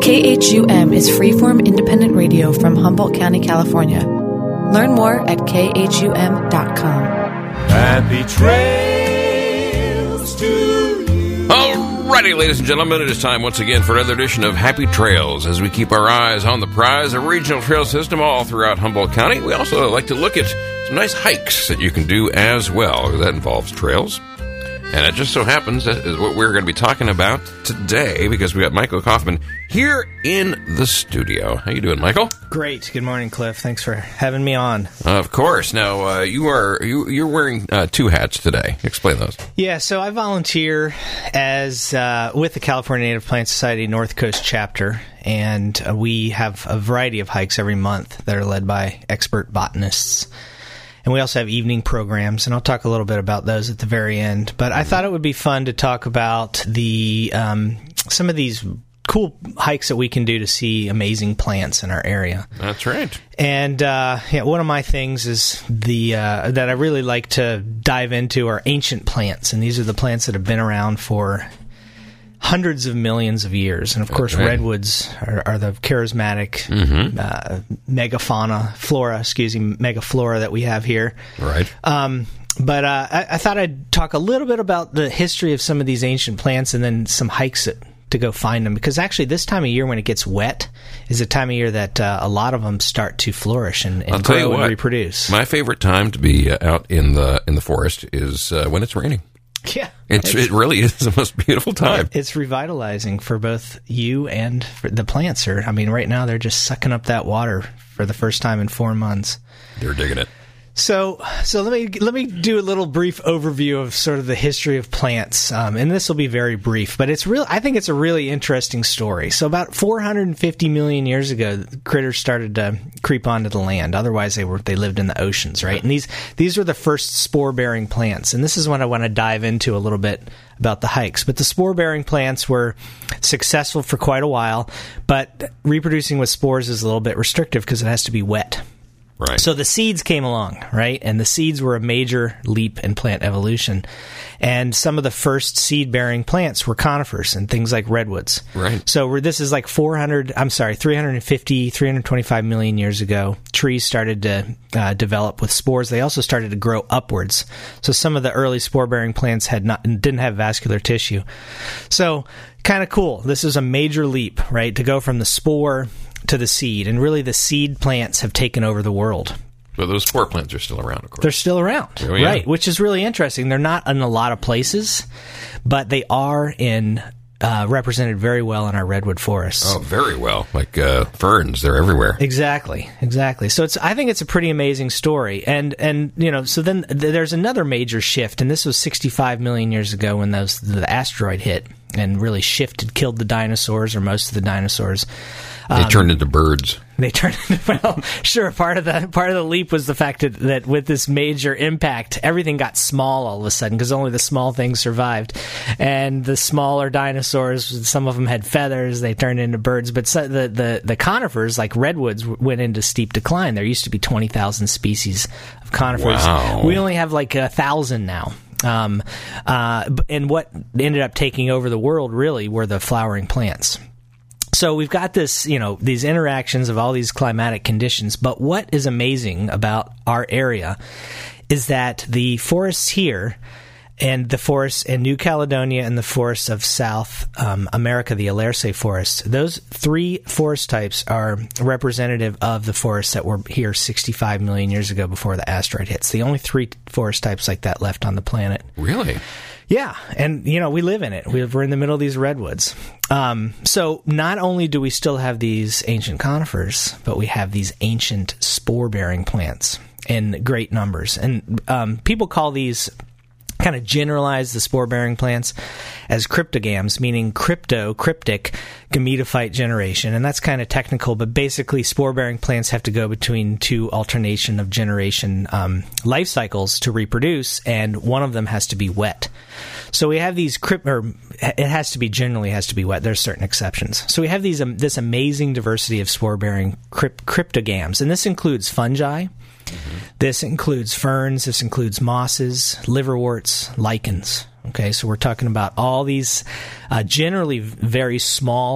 KHUM is freeform independent radio from Humboldt County, California. Learn more at khum.com. Happy trails to you. Alrighty, ladies and gentlemen, it is time once again for another edition of Happy Trails as we keep our eyes on the prize, a regional trail system all throughout Humboldt County. We also like to look at some nice hikes that you can do as well. That involves trails. And it just so happens that is what we're going to be talking about today because we got Michael Kaufman here in the studio. How you doing, Michael? Great. Good morning, Cliff. Thanks for having me on. Of course. Now, you're wearing two hats today. Explain those. Yeah, so I volunteer as with the California Native Plant Society North Coast chapter, and we have a variety of hikes every month that are led by expert botanists. And we also have evening programs, and I'll talk a little bit about those at the very end. But I thought it would be fun to talk about the some of these cool hikes that we can do to see amazing plants in our area. That's right. And one of my things is that I really like to dive into are ancient plants, and these are the plants that have been around for hundreds of millions of years. And of course, redwoods are the charismatic megaflora that we have here. Right. But I thought I'd talk a little bit about the history of some of these ancient plants and then some hikes to go find them. Because actually, this time of year when it gets wet is a time of year that a lot of them start to flourish and grow and reproduce. My favorite time to be out in the forest is when it's raining. Yeah. It really is the most beautiful time. It's revitalizing for both you and for the plants. Right now they're just sucking up that water for the first time in 4 months. They're digging it. So let me do a little brief overview of sort of the history of plants, and this will be very brief, but I think it's a really interesting story. So about 450 million years ago, critters started to creep onto the land. Otherwise, they lived in the oceans, right? And these were the first spore-bearing plants, and this is what I want to dive into a little bit about the hikes. But the spore-bearing plants were successful for quite a while, but reproducing with spores is a little bit restrictive because it has to be wet. Right. So the seeds came along, right? And the seeds were a major leap in plant evolution. And some of the first seed-bearing plants were conifers and things like redwoods. Right. So this is like 325 million years ago. Trees started to develop with spores. They also started to grow upwards. So some of the early spore-bearing plants didn't have vascular tissue. So kind of cool. This is a major leap, right? To go from the spore to the seed, and really the seed plants have taken over the world. But those spore plants are still around, of course. They're still around, right? Which is really interesting. They're not in a lot of places, but they are represented very well in our redwood forests. Oh, very well. Like ferns, they're everywhere. Exactly. So I think it's a pretty amazing story. And so then there's another major shift, and this was 65 million years ago when the asteroid hit and really killed the dinosaurs, or most of the dinosaurs. They turned into birds. Part of the leap was the fact that with this major impact, everything got small all of a sudden because only the small things survived, and the smaller dinosaurs, some of them had feathers, they turned into birds. But the conifers, like redwoods, went into steep decline. There used to be 20,000 species of conifers. Wow. We only have like 1,000 now. And what ended up taking over the world really were the flowering plants. So we've got this, these interactions of all these climatic conditions. But what is amazing about our area is that the forests here and the forests in New Caledonia and the forests of South America, the Alerce forests, those three forest types are representative of the forests that were here 65 million years ago before the asteroid hits. The only three forest types like that left on the planet. Really? Yeah, and we live in it. We're in the middle of these redwoods. So not only do we still have these ancient conifers, but we have these ancient spore-bearing plants in great numbers. And people call these, kind of generalize the spore-bearing plants as cryptogams, meaning cryptic gametophyte generation. And that's kind of technical, but basically spore-bearing plants have to go between two alternation of generation life cycles to reproduce, and one of them has to be wet. So we have these it has to be wet. There's certain exceptions. So we have this amazing diversity of spore-bearing cryptogams, and this includes fungi. Mm-hmm. This includes ferns. This includes mosses, liverworts, lichens. Okay, so we're talking about all these generally very small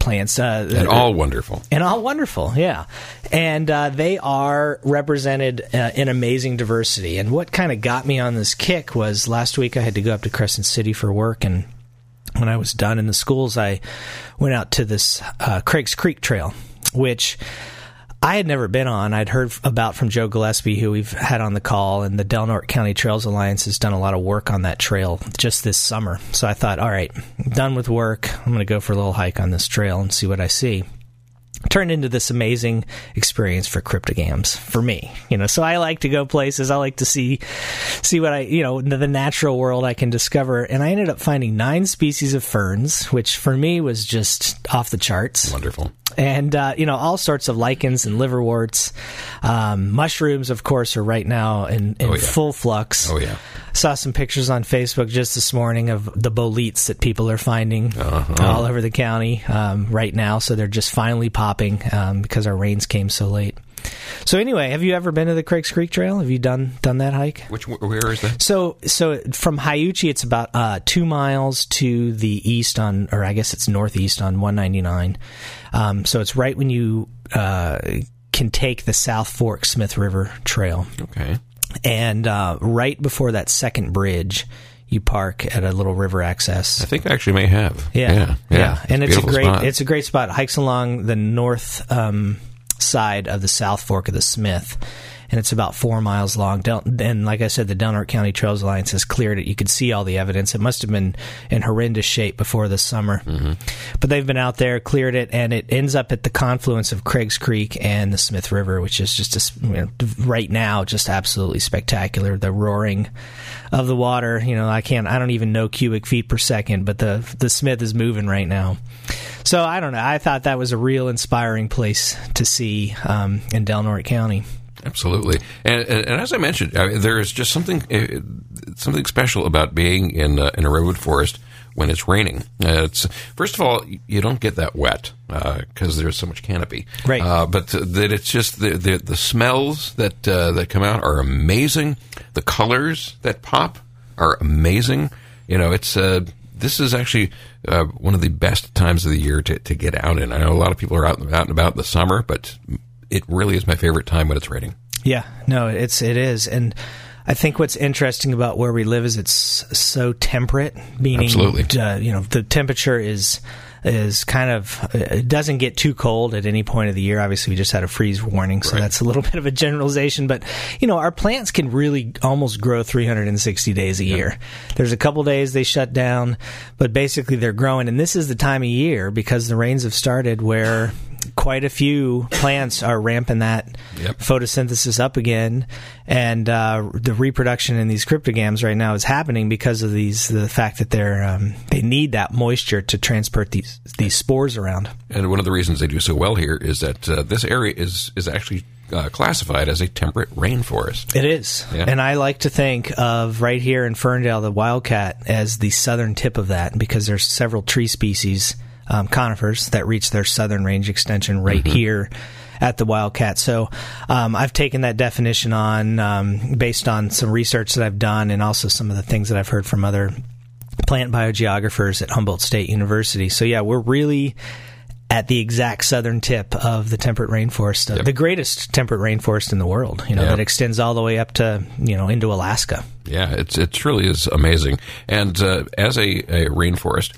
plants. And all wonderful. And all wonderful, yeah. And they are represented in amazing diversity. And what kind of got me on this kick was last week I had to go up to Crescent City for work, and when I was done in the schools, I went out to this Craig's Creek Trail, which I had never been on. I'd heard about from Joe Gillespie, who we've had on the call, and the Del Norte County Trails Alliance has done a lot of work on that trail just this summer. So I thought, all right, done with work. I'm going to go for a little hike on this trail and see what I see. Turned into this amazing experience for cryptogams for me, so I like to go places. I like to see what the natural world I can discover. And I ended up finding 9 species of ferns, which for me was just off the charts. Wonderful. And, all sorts of lichens and liverworts. Mushrooms, of course, are right now in full flux. Oh, yeah. Saw some pictures on Facebook just this morning of the boletes that people are finding all over the county right now. So they're just finally popping because our rains came so late. So anyway, have you ever been to the Craig's Creek Trail? Have you done that hike? Where is that? So from Hyuchi, it's about 2 miles to the east or I guess it's northeast on 199. So it's right when you can take the South Fork Smith River Trail. Okay. And right before that second bridge, you park at a little river access. I think I actually may have. Yeah. And it's a great spot. Hikes along the north side of the South Fork of the Smith, and it's about 4 miles long. And like I said, the Del Norte County Trails Alliance has cleared it. You could see all the evidence. It must have been in horrendous shape before this summer. Mm-hmm. But they've been out there, cleared it, and it ends up at the confluence of Craig's Creek and the Smith River, which is just, right now, just absolutely spectacular. The roaring of the water, I don't even know cubic feet per second, but the Smith is moving right now. So I don't know. I thought that was a real inspiring place to see in Del Norte County. Absolutely, and as I mentioned, there is just something special about being in a redwood forest when it's raining. It's first of all, you don't get that wet because there's so much canopy, right? But that it's just the smells that come out are amazing. The colors that pop are amazing. It's this is actually one of the best times of the year to get out in. I know a lot of people are out and about in the summer, but it really is my favorite time when it's raining. Yeah, no, it is. And I think what's interesting about where we live is it's so temperate, meaning, absolutely. The temperature is kind of, it doesn't get too cold at any point of the year. Obviously, we just had a freeze warning, so that's a little bit of a generalization. But, our plants can really almost grow 360 days a year. There's a couple days they shut down, but basically they're growing. And this is the time of year, because the rains have started, where quite a few plants are ramping that photosynthesis up again, and the reproduction in these cryptogams right now is happening because of the fact that they need that moisture to transport these spores around. And one of the reasons they do so well here is that this area is actually classified as a temperate rainforest. It is. Yeah. And I like to think of right here in Ferndale, the wildcat, as the southern tip of that, because there's several tree species, conifers, that reach their southern range extension right here at the wildcat. So I've taken that definition on based on some research that I've done, and also some of the things that I've heard from other plant biogeographers at Humboldt State University. So yeah, we're really at the exact southern tip of the temperate rainforest, the greatest temperate rainforest in the world, that extends all the way up to, into Alaska. Yeah, it truly is amazing. And as a rainforest,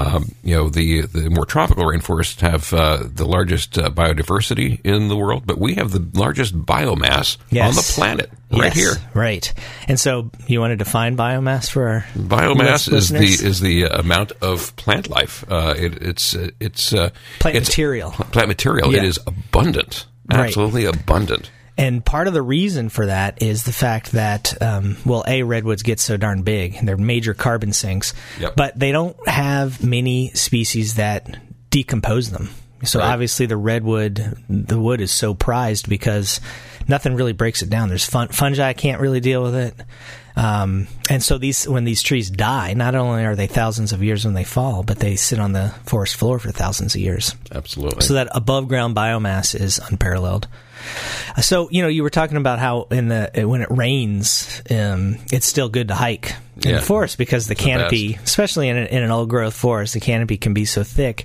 the more tropical rainforests have the largest biodiversity in the world, but we have the largest biomass on the planet right here. Right. And so you want to define biomass for our biomass is the amount of plant life. It's plant material. Plant material. Yeah. It is abundant. Absolutely abundant. And part of the reason for that is the fact that, redwoods get so darn big, and they're major carbon sinks, but they don't have many species that decompose them. So obviously the wood is so prized because nothing really breaks it down. There's fungi can't really deal with it. And so when these trees die, not only are they thousands of years when they fall, but they sit on the forest floor for thousands of years. Absolutely. So that above ground biomass is unparalleled. So, you were talking about how when it rains, it's still good to hike in the forest, because the canopy, especially in an old growth forest, the canopy can be so thick.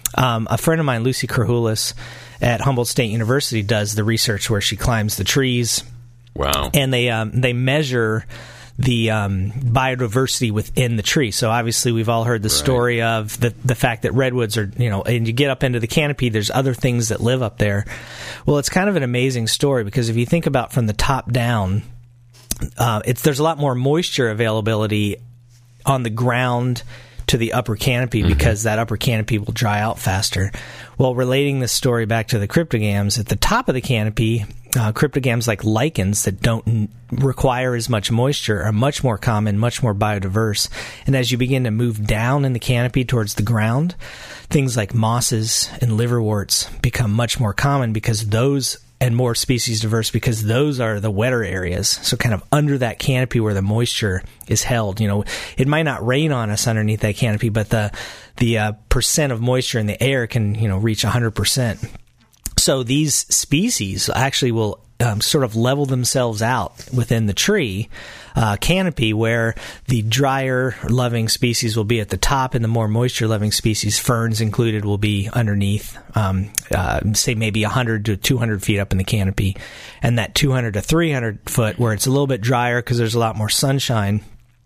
A friend of mine, Lucy Krahulis, at Humboldt State University, does the research where she climbs the trees. Wow. And they measure the biodiversity within the tree. So obviously we've all heard the story of the fact that redwoods are, and you get up into the canopy, there's other things that live up there. Well, it's kind of an amazing story because if you think about from the top down, there's a lot more moisture availability on the ground to the upper canopy because that upper canopy will dry out faster. Well, relating this story back to the cryptogams, at the top of the canopy, cryptogams like lichens that don't require as much moisture are much more common, much more biodiverse. And as you begin to move down in the canopy towards the ground, things like mosses and liverworts become much more common because those and more species diverse because those are the wetter areas. So kind of under that canopy where the moisture is held. It might not rain on us underneath that canopy, but the percent of moisture in the air can, reach 100%. So these species actually will sort of level themselves out within the tree canopy, where the drier loving species will be at the top and the more moisture loving species, ferns included, will be underneath, say maybe 100 to 200 feet up in the canopy. And that 200 to 300 foot where it's a little bit drier because there's a lot more sunshine,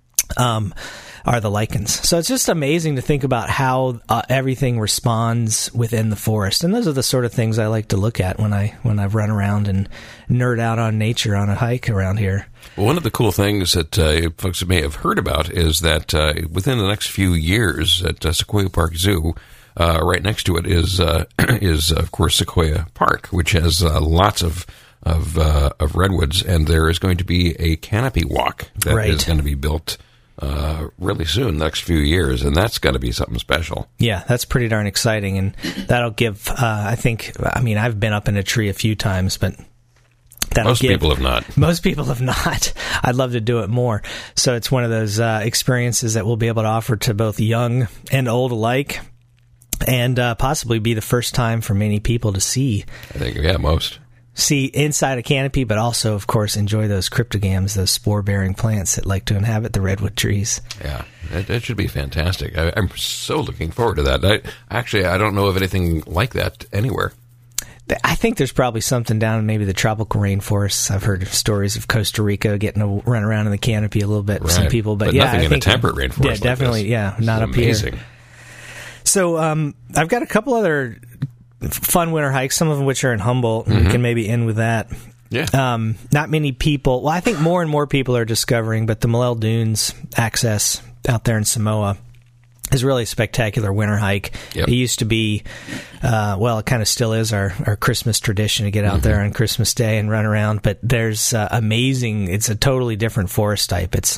are the lichens. So it's just amazing to think about how everything responds within the forest. And those are the sort of things I like to look at when I run around and nerd out on nature on a hike around here. Well, one of the cool things that folks may have heard about is that within the next few years at Sequoia Park Zoo, right next to it is of course Sequoia Park, which has lots of redwoods, and there is going to be a canopy walk that is going to be built really soon, the next few years, and that's got to be something special. Yeah, that's pretty darn exciting, and that'll give, I've been up in a tree a few times, but most people have not. Most people have not. I'd love to do it more. So it's one of those experiences that we'll be able to offer to both young and old alike, and possibly be the first time for many people to see. I think, most. See inside a canopy, but also, of course, enjoy those cryptogams, those spore-bearing plants that like to inhabit the redwood trees. Yeah, that should be fantastic. I'm so looking forward to that. I don't know of anything like that anywhere. I think there's probably something down in maybe the tropical rainforests. I've heard stories of Costa Rica getting to run around in the canopy a little bit with some people. But yeah, nothing in a temperate rainforest. Yeah, definitely. Like this. Not up amazing. Here. So I've got a couple other fun winter hikes, some of them which are in Humboldt, and we can maybe end with that. Yeah. Not many people, I think more and more people are discovering, but the Malel Dunes access out there in Samoa is really a spectacular winter hike. Yep. It used to be, it kind of still is our Christmas tradition to get out there on Christmas Day and run around, but there's amazing, it's a totally different forest type. It's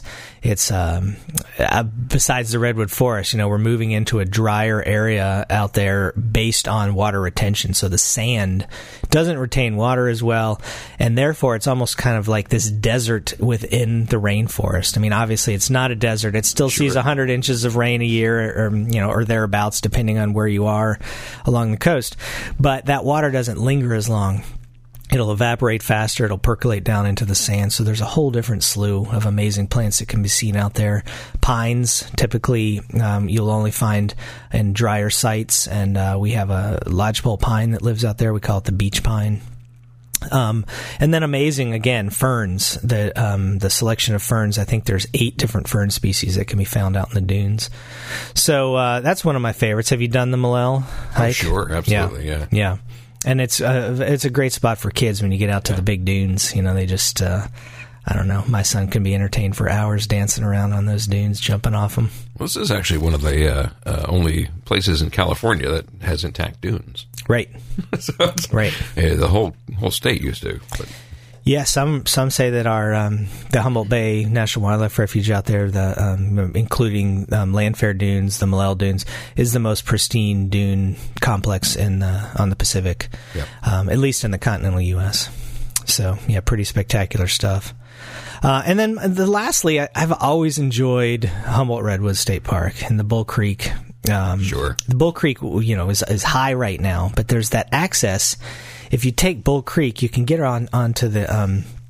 besides the redwood forest, we're moving into a drier area out there based on water retention. So the sand doesn't retain water as well, and therefore it's almost kind of like this desert within the rainforest. I mean, obviously it's not a desert. It still sees 100 inches of rain a year, or thereabouts, depending on where you are along the coast. But that water doesn't linger as long. It'll evaporate faster. It'll percolate down into the sand. So there's a whole different slew of amazing plants that can be seen out there. Pines, typically, you'll only find in drier sites. And we have a lodgepole pine that lives out there. We call it the beach pine. And then amazing, again, ferns. The selection of ferns, I think there's 8 different fern species that can be found out in the dunes. So that's one of my favorites. Have you done the Malel hike? Oh, sure, absolutely, yeah. And it's a great spot for kids when you get out to the big dunes. They just, I don't know, my son can be entertained for hours dancing around on those dunes, jumping off them. Well, this is actually one of the only places in California that has intact dunes. Right. Right. The whole state used to. But. Yeah, some say that our the Humboldt Bay National Wildlife Refuge out there, including Landfair Dunes, the Malel Dunes, is the most pristine dune complex on the Pacific, at least in the continental U.S. So, yeah, pretty spectacular stuff. And then lastly, I've always enjoyed Humboldt Redwoods State Park and the Bull Creek. Sure. The Bull Creek, is high right now, but there's that access. If you take Bull Creek, you can get onto the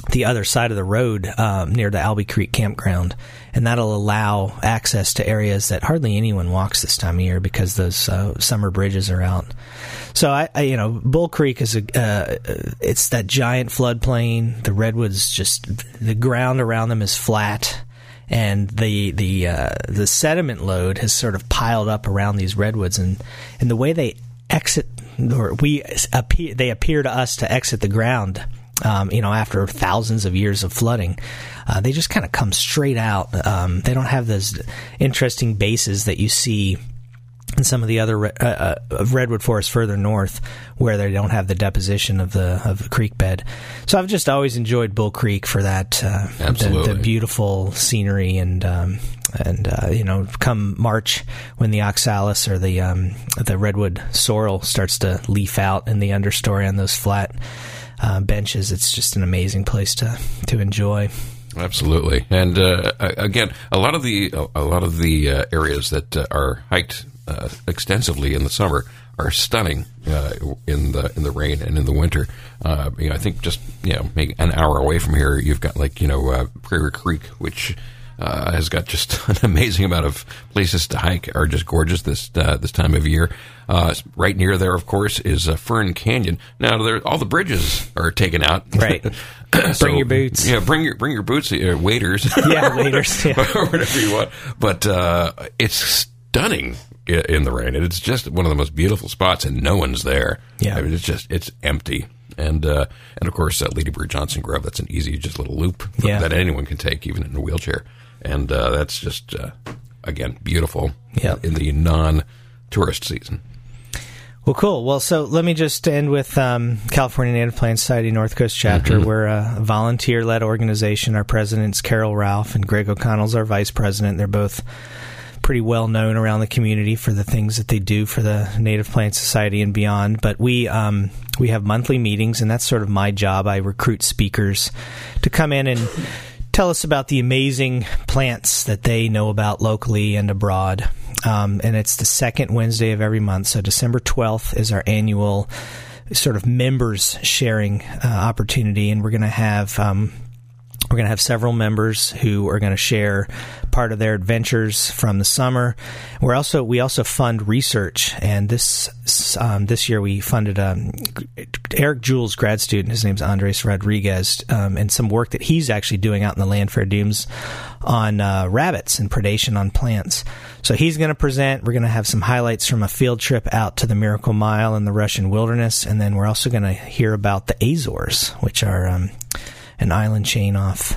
the other side of the road near the Albee Creek campground, and that'll allow access to areas that hardly anyone walks this time of year because those summer bridges are out. So Bull Creek is it's that giant floodplain. The redwoods, just the ground around them is flat, and the sediment load has sort of piled up around these redwoods, and the way they exit, or they appear to us to exit the ground. After thousands of years of flooding, they just kind of come straight out. They don't have those interesting bases that you see in some of the other redwood forests further north, where they don't have the deposition of the creek bed. So I've just always enjoyed Bull Creek for that, the beautiful scenery, and come March, when the oxalis or the redwood sorrel starts to leaf out in the understory on those flat benches, it's just an amazing place to enjoy. Absolutely, and again, a lot of the areas that are hiked extensively in the summer are stunning in the rain and in the winter. I think just maybe an hour away from here, you've got Prairie Creek, which has got just an amazing amount of places to hike, are just gorgeous this time of year. Right near there, of course, is Fern Canyon. Now, all the bridges are taken out. Right. So, bring your boots. Yeah, bring your boots, waders. Yeah, waders. Yeah. Or whatever you want. But it's stunning in the rain. It's just one of the most beautiful spots, and no one's there. Yeah. I mean, it's empty. And of course, Lady Bird Johnson Grove, that's an easy just little loop that anyone can take, even in a wheelchair. And that's just, again, beautiful in the non-tourist season. Well, cool. Well, so let me just end with California Native Plant Society North Coast Chapter. Mm-hmm. We're a volunteer-led organization. Our president's Carol Ralph, and Greg O'Connell's our vice president. They're both pretty well known around the community for the things that they do for the Native Plant Society and beyond. But we have monthly meetings, and that's sort of my job. I recruit speakers to come in and tell us about the amazing plants that they know about locally and abroad. And it's the second Wednesday of every month. So December 12th is our annual sort of members sharing opportunity, and we're going to have several members who are going to share part of their adventures from the summer. We also fund research, and this year we funded Eric Jules grad student. His name's Andres Rodriguez, and some work that he's actually doing out in the Landfair Dunes on rabbits and predation on plants. So he's going to present. We're going to have some highlights from a field trip out to the Miracle Mile in the Russian wilderness, and then we're also going to hear about the Azores, which are an island chain off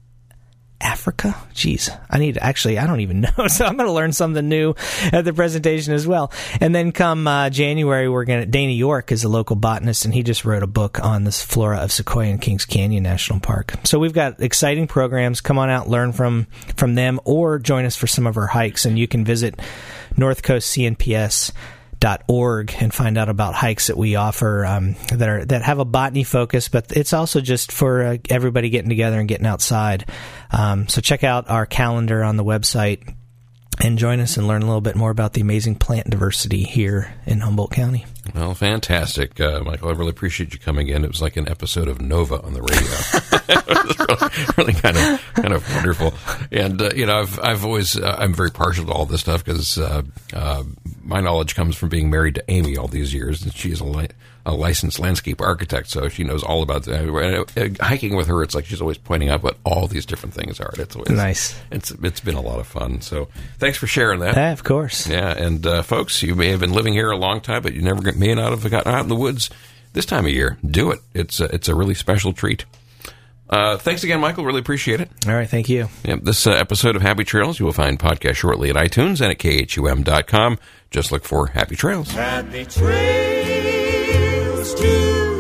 Africa. Jeez, I don't even know. So I'm going to learn something new at the presentation as well. And then come January, Dana York is a local botanist, and he just wrote a book on the flora of Sequoia and Kings Canyon National Park. So we've got exciting programs. Come on out, learn from them, or join us for some of our hikes. And you can visit northcoastcnps.org and find out about hikes that we offer that have a botany focus, but it's also just for everybody getting together and getting outside. So check out our calendar on the website and join us and learn a little bit more about the amazing plant diversity here in Humboldt County. Well, fantastic, Michael. I really appreciate you coming in. It was like an episode of Nova on the radio. It was really kind of wonderful. And I'm very partial to all this stuff because my knowledge comes from being married to Amy all these years, and she's a licensed landscape architect, so she knows all about hiking with her. It's like she's always pointing out what all these different things are. It's always nice. It's been a lot of fun. So thanks for sharing that. Yeah, of course. Yeah, and folks, you may have been living here a long time, but you may not have gotten out in the woods this time of year. Do it. It's a really special treat. Thanks again, Michael. Really appreciate it. All right, thank you. Yeah, this episode of Happy Trails, you will find podcast shortly at iTunes and at khum.com. Just look for Happy Trails. Happy Trails to